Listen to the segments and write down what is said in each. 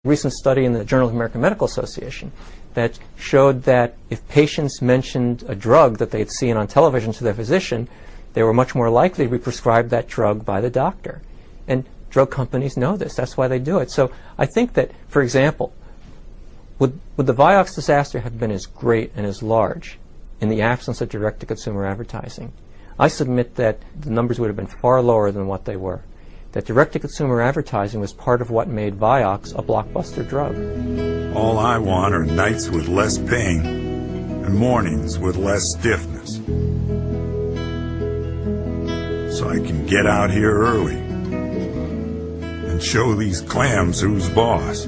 Recent study in the Journal of the American Medical Association that showed that if patients mentioned a drug that they'd seen on television to their physician, they were much more likely to be prescribed that drug by the doctor. And drug companies know this. That's why they do it. So I think that, for example, would the Vioxx disaster have been as great and as large in the absence of direct-to-consumer advertising? I submit that the numbers would have been far lower than what they were. That direct-to-consumer advertising was part of what made Vioxx a blockbuster drug. All I want are nights with less pain and mornings with less stiffness. So I can get out here early and show these clams who's boss.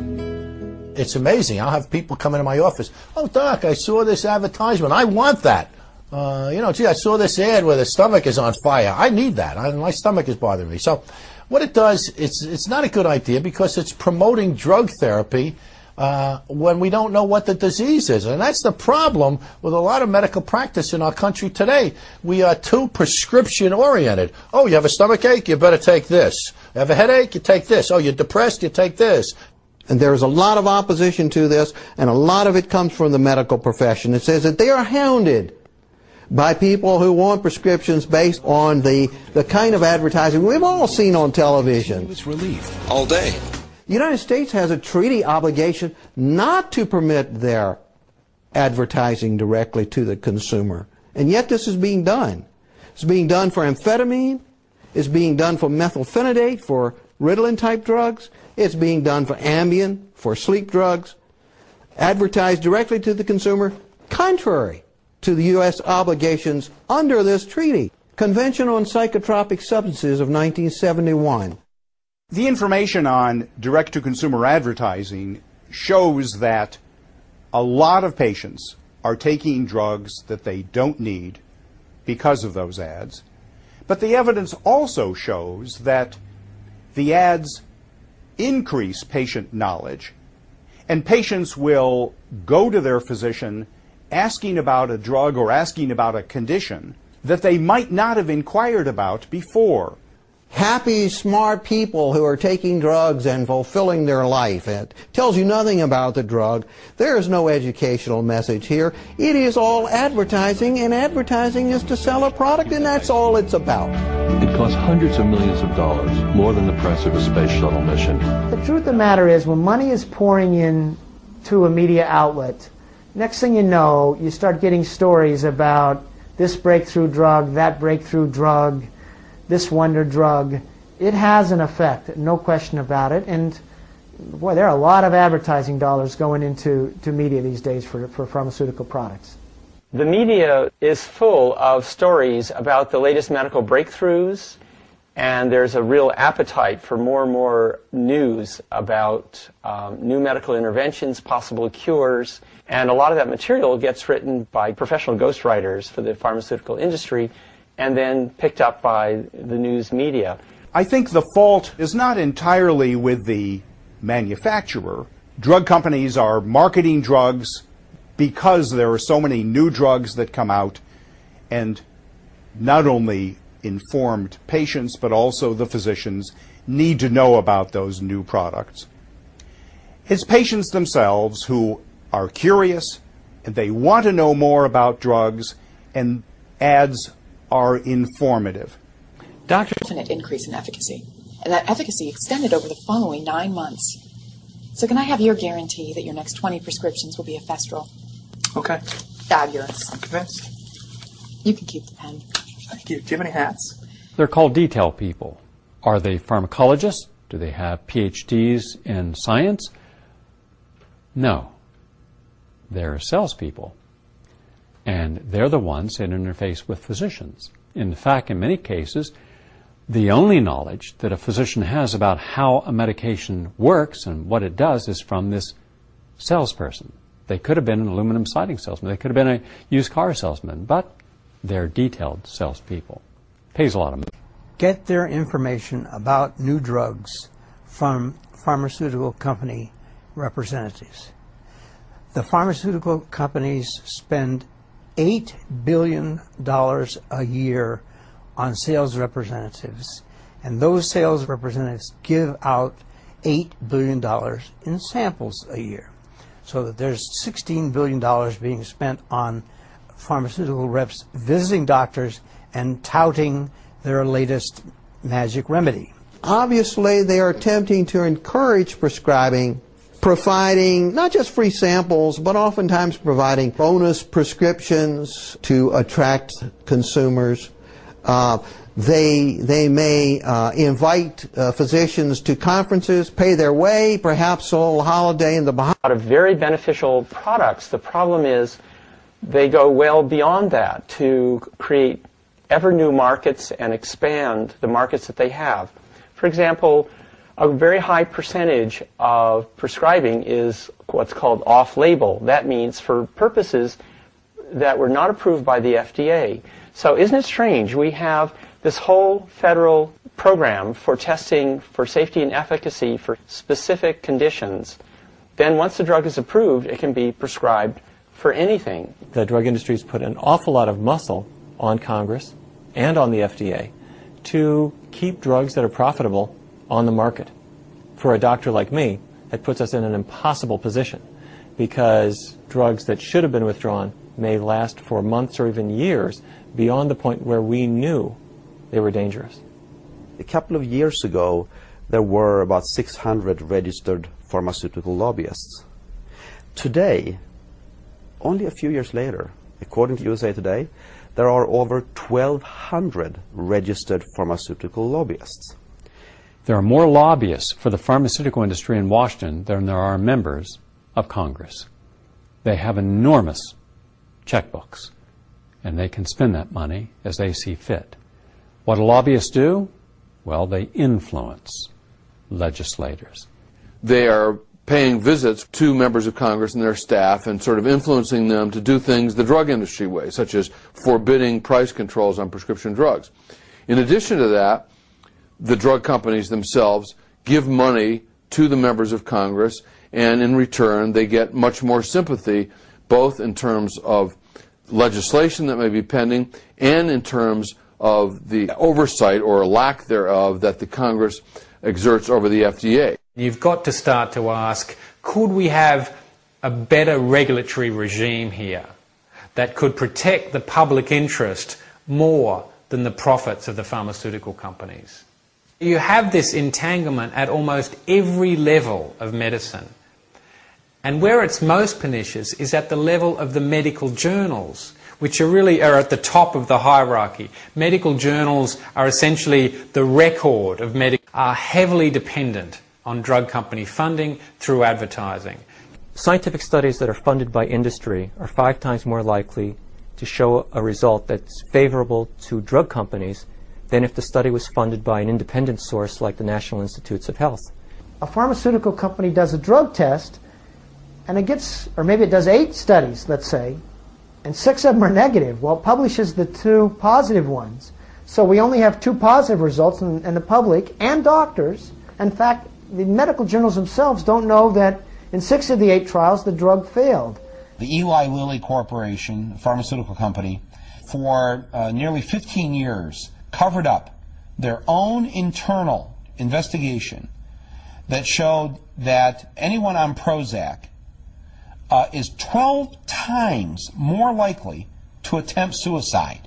It's amazing. I'll have people come into my office. Oh, Doc, I saw this advertisement. I want that. Gee, I saw this ad where the stomach is on fire. I need that. My stomach is bothering me. So what it does, it's not a good idea because it's promoting drug therapy when we don't know what the disease is. And that's the problem with a lot of medical practice in our country today. We are too prescription-oriented. Oh, you have a stomach ache? You better take this. You have a headache? You take this. Oh, you're depressed? You take this. And there's a lot of opposition to this, and a lot of it comes from the medical profession. It says that they are hounded by people who want prescriptions based on the kind of advertising we've all seen on television. It's relief all day. The United States has a treaty obligation not to permit their advertising directly to the consumer. And yet this is being done. It's being done for amphetamine. It's being done for methylphenidate, for Ritalin-type drugs. It's being done for Ambien, for sleep drugs. Advertised directly to the consumer, contrary to the U.S. obligations under this treaty. Convention on Psychotropic Substances of 1971. The information on direct-to-consumer advertising shows that a lot of patients are taking drugs that they don't need because of those ads. But the evidence also shows that the ads increase patient knowledge, and patients will go to their physician asking about a drug or asking about a condition that they might not have inquired about before. Happy, smart people who are taking drugs and fulfilling their life. It tells you nothing about the drug. There is no educational message here. It is all advertising, and advertising is to sell a product, and that's all it's about. It costs hundreds of millions of dollars, more than the price of a space shuttle mission. The truth of the matter is, when money is pouring in to a media outlet, next thing you know, you start getting stories about this breakthrough drug, that breakthrough drug, this wonder drug. It has an effect, no question about it. And boy, there are a lot of advertising dollars going into media these days for pharmaceutical products. The media is full of stories about the latest medical breakthroughs, and there's a real appetite for more and more news about new medical interventions, possible cures, and a lot of that material gets written by professional ghostwriters for the pharmaceutical industry and then picked up by the news media. I think the fault is not entirely with the manufacturer. Drug companies are marketing drugs because there are so many new drugs that come out, and not only informed patients but also the physicians need to know about those new products. It's patients themselves who are curious and they want to know more about drugs, and ads are informative. Definite increase in efficacy, and that efficacy extended over the following 9 months. So can I have your guarantee that your next 20 prescriptions will be Efestrol? Okay. Fabulous. I'm convinced. You can keep the pen. Thank you. Do you have any hats? They're called detail people. Are they pharmacologists? Do they have PhDs in science? No. They're salespeople. And they're the ones that interface with physicians. In fact, in many cases, the only knowledge that a physician has about how a medication works and what it does is from this salesperson. They could have been an aluminum siding salesman. They could have been a used car salesman, but they're detailed salespeople. Pays a lot of money. Get their information about new drugs from pharmaceutical company representatives. The pharmaceutical companies spend $8 billion a year on sales representatives, and those sales representatives give out $8 billion in samples a year. So that there's $16 billion being spent on pharmaceutical reps visiting doctors and touting their latest magic remedy. Obviously, they are attempting to encourage prescribing, providing not just free samples, but oftentimes providing bonus prescriptions to attract consumers. They may invite physicians to conferences, pay their way, perhaps a little holiday in the Bahamas. A lot of very beneficial products. The problem is they go well beyond that to create ever new markets and expand the markets that they have. For example, a very high percentage of prescribing is what's called off-label. That means for purposes that were not approved by the FDA. So isn't it strange? We have this whole federal program for testing for safety and efficacy for specific conditions. Then once the drug is approved, it can be prescribed for anything. The drug industry's put an awful lot of muscle on Congress and on the FDA to keep drugs that are profitable on the market. For a doctor like me, that puts us in an impossible position because drugs that should have been withdrawn may last for months or even years beyond the point where we knew they were dangerous. A couple of years ago, there were about 600 registered pharmaceutical lobbyists. Today, only a few years later, according to USA Today, there are over 1,200 registered pharmaceutical lobbyists. There are more lobbyists for the pharmaceutical industry in Washington than there are members of Congress. They have enormous checkbooks, and they can spend that money as they see fit. What do lobbyists do? Well, they influence legislators. They are paying visits to members of Congress and their staff and sort of influencing them to do things the drug industry way, such as forbidding price controls on prescription drugs. In addition to that, the drug companies themselves give money to the members of Congress, and in return they get much more sympathy, both in terms of legislation that may be pending and in terms of the oversight or lack thereof that the Congress exerts over the FDA. You've got to start to ask, could we have a better regulatory regime here that could protect the public interest more than the profits of the pharmaceutical companies? You have this entanglement at almost every level of medicine. And where it's most pernicious is at the level of the medical journals, which are at the top of the hierarchy. Medical journals are essentially the record of are heavily dependent on drug company funding through advertising. Scientific studies that are funded by industry are 5 times more likely to show a result that's favorable to drug companies than if the study was funded by an independent source like the National Institutes of Health. A pharmaceutical company does a drug test, and it gets, or maybe it does 8 studies, let's say, and 6 of them are negative. Well, it publishes the 2 positive ones. So we only have 2 positive results, and the public and doctors, in fact, the medical journals themselves don't know that in 6 of the 8 trials the drug failed. The Eli Lilly Corporation, a pharmaceutical company, for nearly 15 years covered up their own internal investigation that showed that anyone on Prozac is 12 times more likely to attempt suicide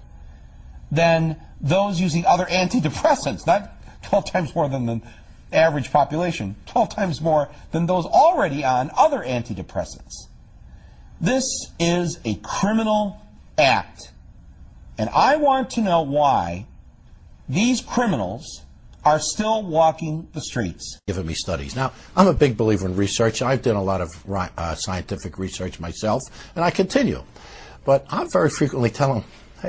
than those using other antidepressants. Not 12 times more than the average population, 12 times more than those already on other antidepressants. This is a criminal act, and I want to know why these criminals are still walking the streets. Giving me studies. Now, I'm a big believer in research. I've done a lot of scientific research myself, and I continue. But I very frequently tell them, hey,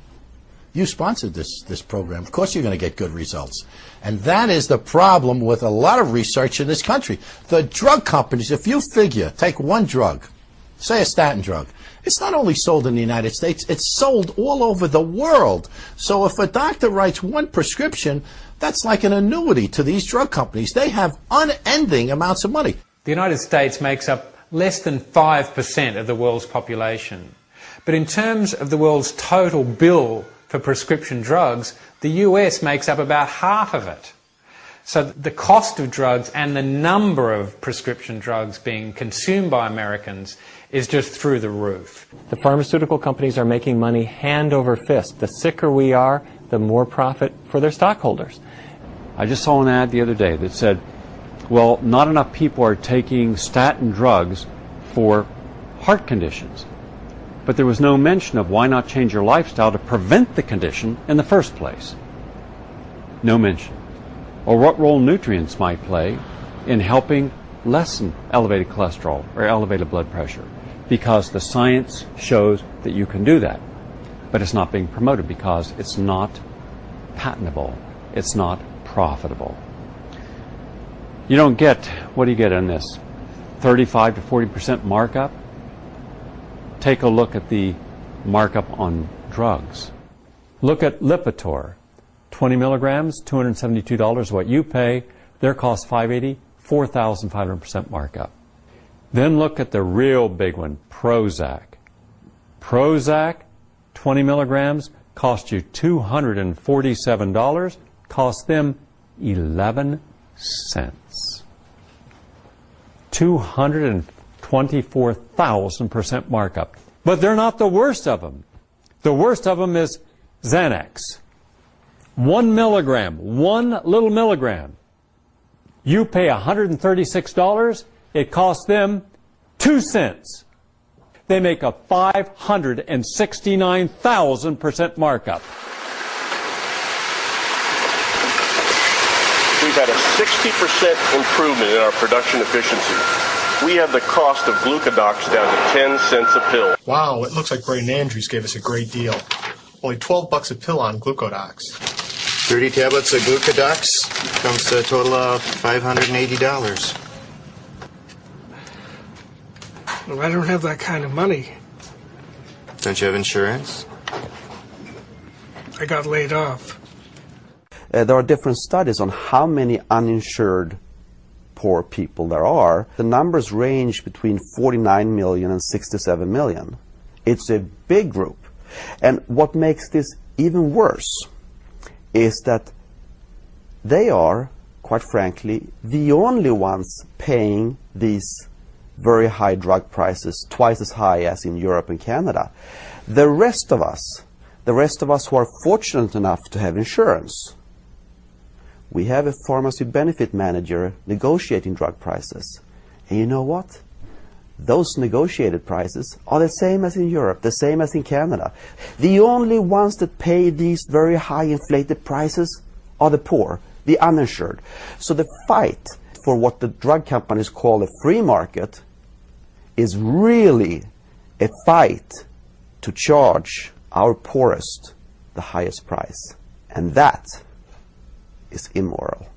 you sponsored this program. Of course you're going to get good results. And that is the problem with a lot of research in this country. The drug companies, if you figure, take one drug, say a statin drug, it's not only sold in the United States, it's sold all over the world. So if a doctor writes one prescription, that's like an annuity to these drug companies. They have unending amounts of money. The United States makes up less than 5% of the world's population. But in terms of the world's total bill for prescription drugs, the US makes up about half of it. So the cost of drugs and the number of prescription drugs being consumed by Americans is just through the roof. The pharmaceutical companies are making money hand over fist. The sicker we are, the more profit for their stockholders. I just saw an ad the other day that said, well, not enough people are taking statin drugs for heart conditions. But there was no mention of why not change your lifestyle to prevent the condition in the first place. No mention. Or what role nutrients might play in helping lessen elevated cholesterol or elevated blood pressure. Because the science shows that you can do that. But it's not being promoted because it's not patentable. It's not profitable. You don't get, what do you get on this? 35 to 40% markup? Take a look at the markup on drugs. Look at Lipitor. 20 milligrams, $272 what you pay. Their cost $580, 4,500% markup. Then look at the real big one, Prozac. Prozac, 20 milligrams, cost you $247, cost them 11 cents. 224,000% markup. But they're not the worst of them. The worst of them is Xanax. 1 milligram, 1 little milligram. You pay $136, it costs them 2 cents. They make a 569,000% markup. We've had a 60% improvement in our production efficiency. We have the cost of Glucodox down to 10 cents a pill. Wow, it looks like Braden Andrews gave us a great deal. Only $12 a pill on Glucodox. 30 tablets of Glucodox comes to a total of $580. Well, I don't have that kind of money. Don't you have insurance? I got laid off. There are different studies on how many uninsured poor people there are. The numbers range between 49 million and 67 million. It's a big group. And what makes this even worse is that they are, quite frankly, the only ones paying these very high drug prices, twice as high as in Europe and Canada. The rest of us who are fortunate enough to have insurance, we have a pharmacy benefit manager negotiating drug prices. And you know what? Those negotiated prices are the same as in Europe, the same as in Canada. The only ones that pay these very high inflated prices are the poor, the uninsured. So the fight for what the drug companies call a free market is really a fight to charge our poorest the highest price. And that is immoral.